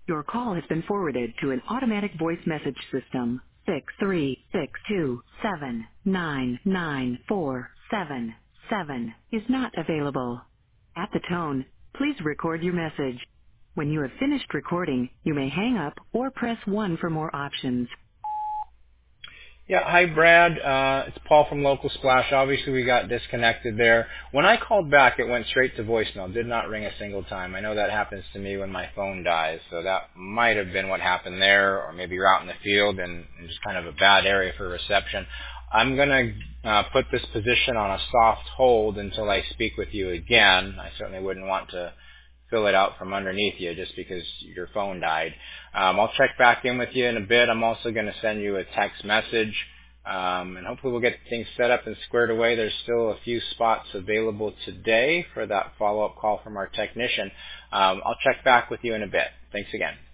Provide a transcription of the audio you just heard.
Your call has been forwarded to an automatic voice message system. 63627994777 is not available. At the tone, please record your message. When you have finished recording, you may hang up or press 1 for more options. Yeah, hi Brad. It's Paul from Local Splash. Obviously we got disconnected there. When I called back, it went straight to voicemail. Did not ring a single time. I know that happens to me when my phone dies, so that might have been what happened there, or maybe you're out in the field and just kind of a bad area for reception. I'm going to put this position on a soft hold until I speak with you again. I certainly wouldn't want to fill it out from underneath you just because your phone died. I'll check back in with you in a bit. I'm also going to send you a text message, and hopefully we'll get things set up and squared away. There's still a few spots available today for that follow-up call from our technician. I'll check back with you in a bit. Thanks again.